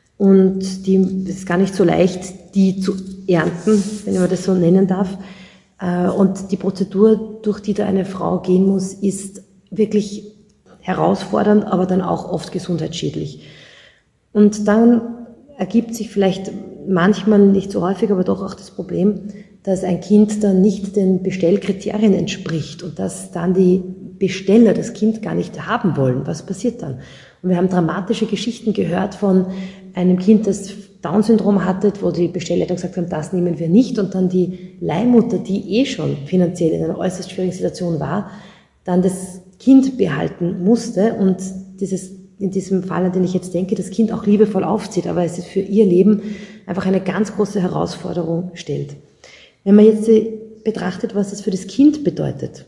und die es ist gar nicht so leicht, die zu ernten, wenn man das so nennen darf. Äh, und die Prozedur, durch die da eine Frau gehen muss, ist wirklich herausfordernd, aber dann auch oft gesundheitsschädlich. Und dann ergibt sich vielleicht manchmal, nicht so häufig, aber doch auch das Problem, dass ein Kind dann nicht den Bestellkriterien entspricht und dass dann die Besteller das Kind gar nicht haben wollen. Was passiert dann? Und wir haben dramatische Geschichten gehört von einem Kind, das Down-Syndrom hatte, wo die Bestelleltern gesagt haben, das nehmen wir nicht, und dann die Leihmutter, die eh schon finanziell in einer äußerst schwierigen Situation war, dann das Kind behalten musste und dieses in diesem Fall, an den ich jetzt denke, das Kind auch liebevoll aufzieht, aber es ist für ihr Leben einfach eine ganz große Herausforderung stellt. Wenn man jetzt betrachtet, was das für das Kind bedeutet,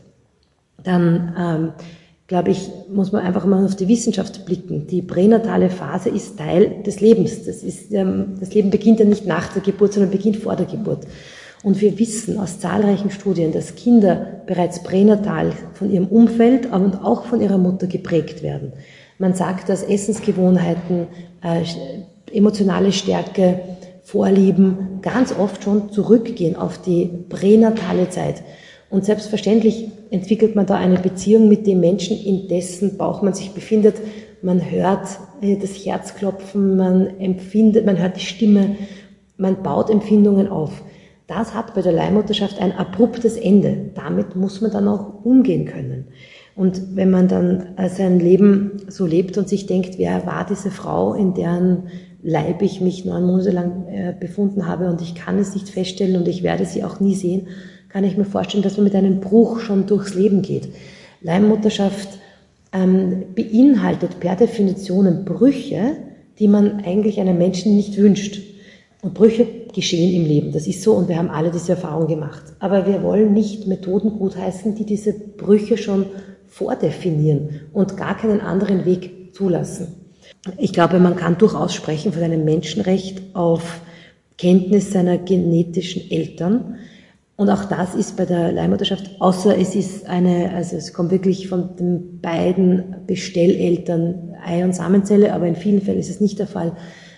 dann ähm, glaube ich, muss man einfach mal auf die Wissenschaft blicken. Die pränatale Phase ist Teil des Lebens. Das ist, ähm, das Leben beginnt ja nicht nach der Geburt, sondern beginnt vor der Geburt. Und wir wissen aus zahlreichen Studien, dass Kinder bereits pränatal von ihrem Umfeld und auch von ihrer Mutter geprägt werden. Man sagt, dass Essensgewohnheiten, äh, emotionale Stärke, Vorlieben ganz oft schon zurückgehen auf die pränatale Zeit. Und selbstverständlich entwickelt man da eine Beziehung mit dem Menschen, in dessen Bauch man sich befindet. Man hört äh, das Herzklopfen, man empfindet, man hört die Stimme, man baut Empfindungen auf. Das hat bei der Leihmutterschaft ein abruptes Ende. Damit muss man dann auch umgehen können. Und wenn man dann sein Leben so lebt und sich denkt, wer war diese Frau, in deren Leib ich mich neun Monate lang befunden habe und ich kann es nicht feststellen und ich werde sie auch nie sehen, kann ich mir vorstellen, dass man mit einem Bruch schon durchs Leben geht. Leihmutterschaft ähm, beinhaltet per Definition Brüche, die man eigentlich einem Menschen nicht wünscht. Und Brüche geschehen im Leben, das ist so, und wir haben alle diese Erfahrung gemacht. Aber wir wollen nicht Methoden gutheißen, die diese Brüche schon vordefinieren und gar keinen anderen Weg zulassen. Ich glaube, man kann durchaus sprechen von einem Menschenrecht auf Kenntnis seiner genetischen Eltern. Und auch das ist bei der Leihmutterschaft, außer es ist eine, also es kommt wirklich von den beiden Bestelleltern Ei- und Samenzelle, aber in vielen Fällen ist es nicht der Fall.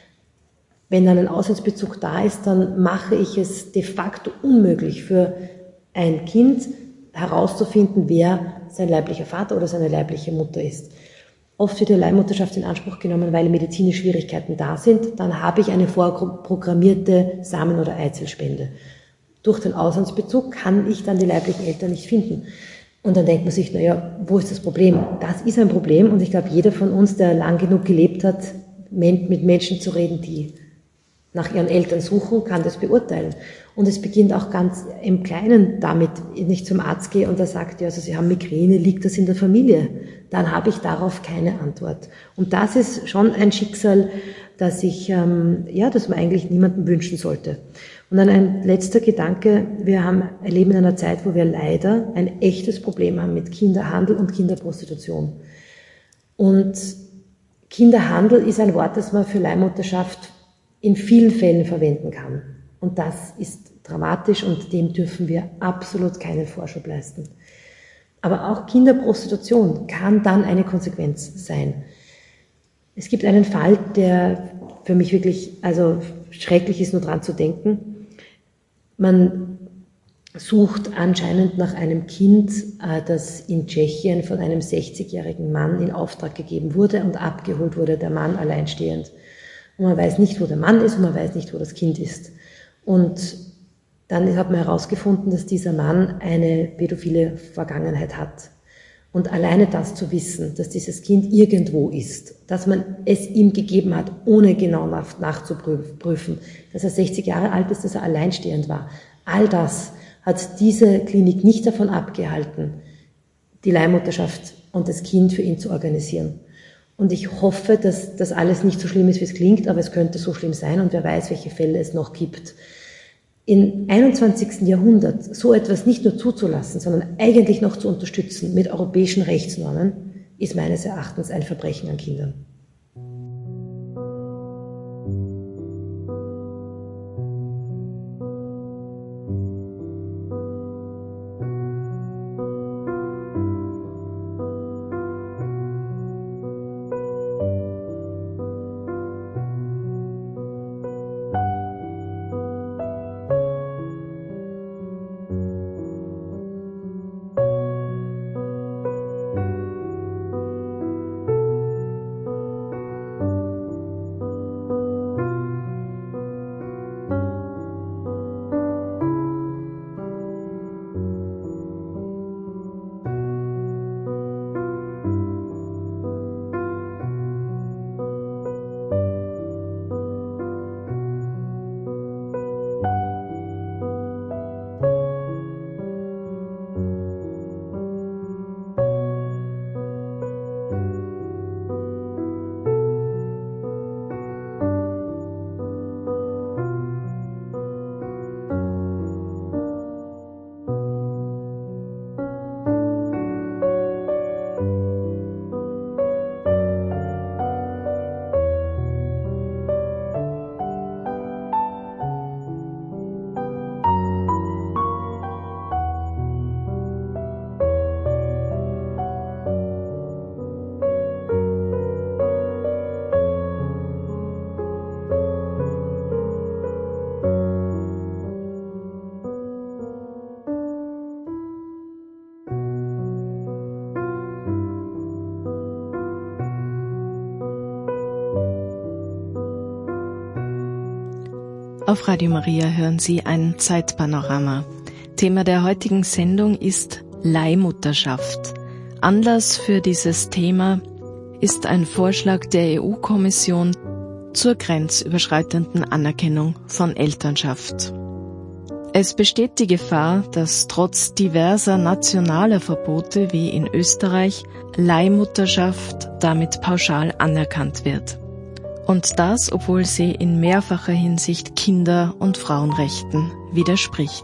Wenn dann ein Auslandsbezug da ist, dann mache ich es de facto unmöglich für ein Kind herauszufinden, wer sein leiblicher Vater oder seine leibliche Mutter ist. Oft wird die Leihmutterschaft in Anspruch genommen, weil medizinische Schwierigkeiten da sind. Dann habe ich eine vorprogrammierte Samen- oder Eizellspende. Durch den Auslandsbezug kann ich dann die leiblichen Eltern nicht finden. Und dann denkt man sich, naja, wo ist das Problem? Das ist ein Problem, und ich glaube, jeder von uns, der lang genug gelebt hat, mit Menschen zu reden, die nach ihren Eltern suchen, kann das beurteilen. Und es beginnt auch ganz im Kleinen damit, wenn ich zum Arzt gehe und er sagt, ja, also Sie haben Migräne, liegt das in der Familie? Dann habe ich darauf keine Antwort. Und das ist schon ein Schicksal, das ich, ähm, ja, das man eigentlich niemandem wünschen sollte. Und dann ein letzter Gedanke: Wir haben, erleben in einer Zeit, wo wir leider ein echtes Problem haben mit Kinderhandel und Kinderprostitution. Und Kinderhandel ist ein Wort, das man für Leihmutterschaft in vielen Fällen verwenden kann. Und das ist dramatisch und dem dürfen wir absolut keinen Vorschub leisten. Aber auch Kinderprostitution kann dann eine Konsequenz sein. Es gibt einen Fall, der für mich wirklich, also schrecklich ist, nur dran zu denken. Man sucht anscheinend nach einem Kind, das in Tschechien von einem sechzigjährigen Mann in Auftrag gegeben wurde und abgeholt wurde, der Mann alleinstehend. Und man weiß nicht, wo der Mann ist, und man weiß nicht, wo das Kind ist. Und dann hat man herausgefunden, dass dieser Mann eine pädophile Vergangenheit hat. Und alleine das zu wissen, dass dieses Kind irgendwo ist, dass man es ihm gegeben hat, ohne genau nach, nachzuprüfen, dass er sechzig Jahre alt ist, dass er alleinstehend war, all das hat diese Klinik nicht davon abgehalten, die Leihmutterschaft und das Kind für ihn zu organisieren. Und ich hoffe, dass das alles nicht so schlimm ist, wie es klingt, aber es könnte so schlimm sein und wer weiß, welche Fälle es noch gibt. Im einundzwanzigsten Jahrhundert so etwas nicht nur zuzulassen, sondern eigentlich noch zu unterstützen mit europäischen Rechtsnormen, ist meines Erachtens ein Verbrechen an Kindern. Auf Radio Maria hören Sie ein Zeitpanorama. Thema der heutigen Sendung ist Leihmutterschaft. Anlass für dieses Thema ist ein Vorschlag der E U-Kommission zur grenzüberschreitenden Anerkennung von Elternschaft. Es besteht die Gefahr, dass trotz diverser nationaler Verbote wie in Österreich Leihmutterschaft damit pauschal anerkannt wird. Und das, obwohl sie in mehrfacher Hinsicht Kinder- und Frauenrechten widerspricht.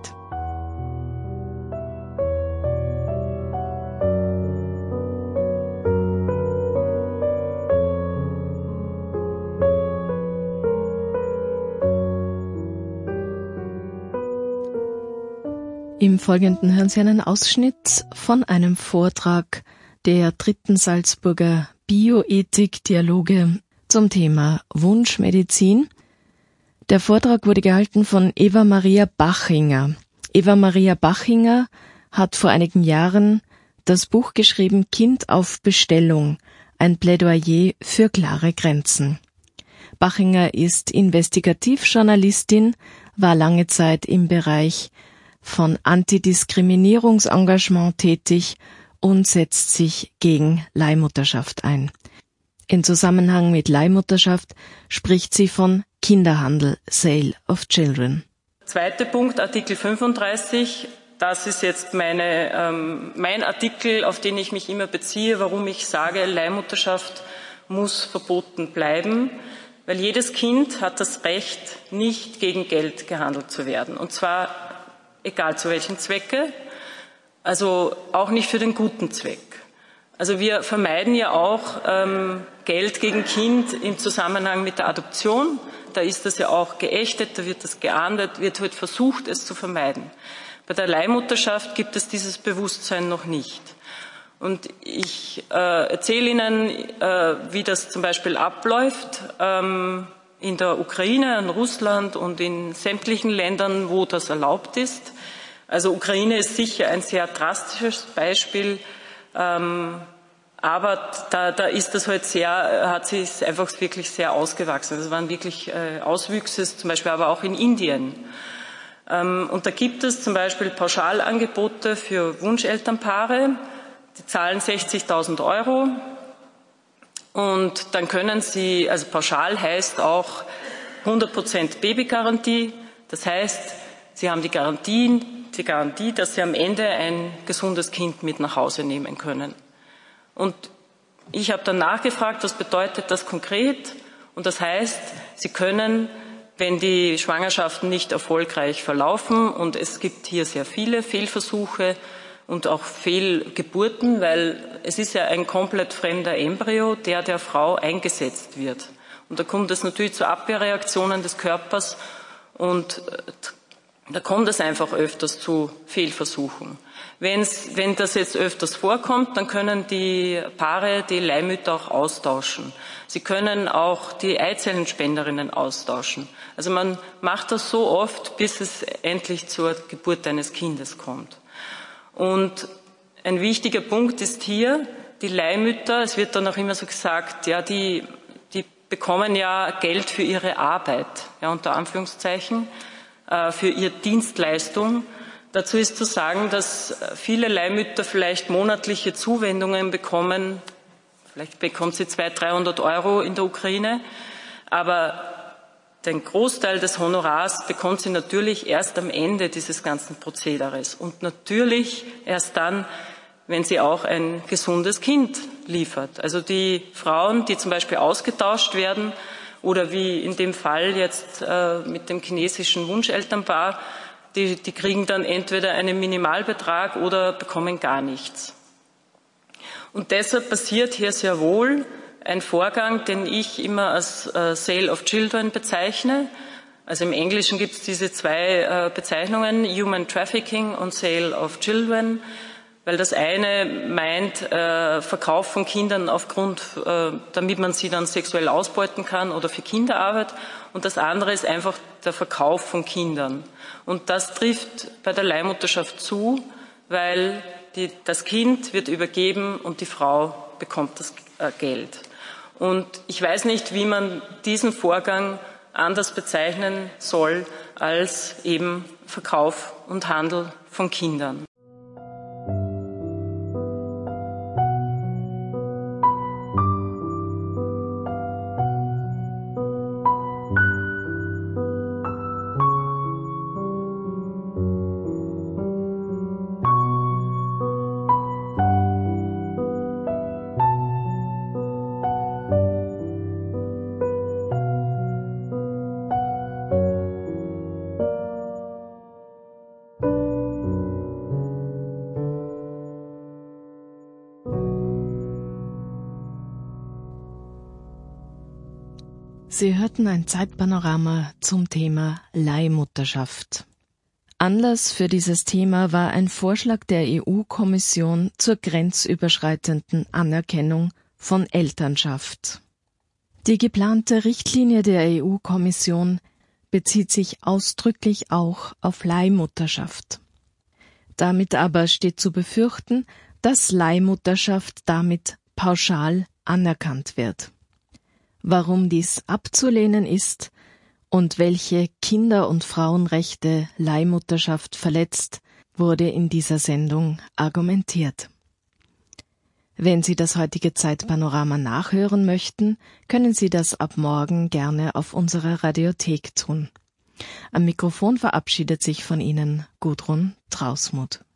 Im Folgenden hören Sie einen Ausschnitt von einem Vortrag der dritten Salzburger Bioethik-Dialoge zum Thema Wunschmedizin. Der Vortrag wurde gehalten von Eva Maria Bachinger. Eva Maria Bachinger hat vor einigen Jahren das Buch geschrieben Kind auf Bestellung, ein Plädoyer für klare Grenzen. Bachinger ist Investigativjournalistin, war lange Zeit im Bereich von Antidiskriminierungsengagement tätig und setzt sich gegen Leihmutterschaft ein. In Zusammenhang mit Leihmutterschaft spricht sie von Kinderhandel, Sale of Children. Zweiter Punkt, Artikel fünfunddreißig. Das ist jetzt meine, ähm, mein Artikel, auf den ich mich immer beziehe, warum ich sage, Leihmutterschaft muss verboten bleiben, weil jedes Kind hat das Recht, nicht gegen Geld gehandelt zu werden. Und zwar egal zu welchem Zwecke, also auch nicht für den guten Zweck. Also wir vermeiden ja auch ähm, Geld gegen Kind im Zusammenhang mit der Adoption. Da ist das ja auch geächtet, da wird das geahndet, wird halt versucht, es zu vermeiden. Bei der Leihmutterschaft gibt es dieses Bewusstsein noch nicht. Und ich äh, erzähle Ihnen, äh, wie das zum Beispiel abläuft ähm, in der Ukraine, in Russland und in sämtlichen Ländern, wo das erlaubt ist. Also Ukraine ist sicher ein sehr drastisches Beispiel. Ähm, aber da, da ist das halt sehr, hat sich einfach wirklich sehr ausgewachsen. Das waren wirklich äh, Auswüchse, zum Beispiel aber auch in Indien. Ähm, und da gibt es zum Beispiel Pauschalangebote für Wunschelternpaare, die zahlen sechzigtausend Euro und dann können sie, also pauschal heißt auch hundert Prozent Babygarantie, das heißt, sie haben die Garantien, die Garantie, dass sie am Ende ein gesundes Kind mit nach Hause nehmen können. Und Ich habe dann nachgefragt, was bedeutet das konkret? Und das heißt, Sie können, wenn die Schwangerschaften nicht erfolgreich verlaufen, und es gibt hier sehr viele Fehlversuche und auch Fehlgeburten, weil es ist ja ein komplett fremder Embryo, der der Frau eingesetzt wird. Und da kommt es natürlich zu Abwehrreaktionen des Körpers und da kommt es einfach öfters zu Fehlversuchen. Wenn's, wenn das jetzt öfters vorkommt, dann können die Paare die Leihmütter auch austauschen. Sie können auch die Eizellenspenderinnen austauschen. Also man macht das so oft, bis es endlich zur Geburt eines Kindes kommt. Und ein wichtiger Punkt ist hier, die Leihmütter, es wird dann auch immer so gesagt, ja, die, die bekommen ja Geld für ihre Arbeit, ja, unter Anführungszeichen, äh, für ihre Dienstleistung. Dazu ist zu sagen, dass viele Leihmütter vielleicht monatliche Zuwendungen bekommen. Vielleicht bekommt sie zweihundert, dreihundert Euro in der Ukraine. Aber den Großteil des Honorars bekommt sie natürlich erst am Ende dieses ganzen Prozederes. Und natürlich erst dann, wenn sie auch ein gesundes Kind liefert. Also die Frauen, die zum Beispiel ausgetauscht werden oder wie in dem Fall jetzt äh, mit dem chinesischen Wunschelternpaar, Die, die kriegen dann entweder einen Minimalbetrag oder bekommen gar nichts. Und deshalb passiert hier sehr wohl ein Vorgang, den ich immer als äh, Sale of Children bezeichne. Also im Englischen gibt es diese zwei äh, Bezeichnungen, Human Trafficking und Sale of Children, weil das eine meint äh, Verkauf von Kindern aufgrund, äh, damit man sie dann sexuell ausbeuten kann oder für Kinderarbeit, und das andere ist einfach der Verkauf von Kindern. Und das trifft bei der Leihmutterschaft zu, weil die, das Kind wird übergeben und die Frau bekommt das äh, Geld. Und ich weiß nicht, wie man diesen Vorgang anders bezeichnen soll als eben Verkauf und Handel von Kindern. Sie hörten ein Zeitpanorama zum Thema Leihmutterschaft. Anlass für dieses Thema war ein Vorschlag der E U-Kommission zur grenzüberschreitenden Anerkennung von Elternschaft. Die geplante Richtlinie der E U-Kommission bezieht sich ausdrücklich auch auf Leihmutterschaft. Damit aber steht zu befürchten, dass Leihmutterschaft damit pauschal anerkannt wird. Warum dies abzulehnen ist und welche Kinder- und Frauenrechte Leihmutterschaft verletzt, wurde in dieser Sendung argumentiert. Wenn Sie das heutige Zeitpanorama nachhören möchten, können Sie das ab morgen gerne auf unserer Radiothek tun. Am Mikrofon verabschiedet sich von Ihnen Gudrun Trausmuth.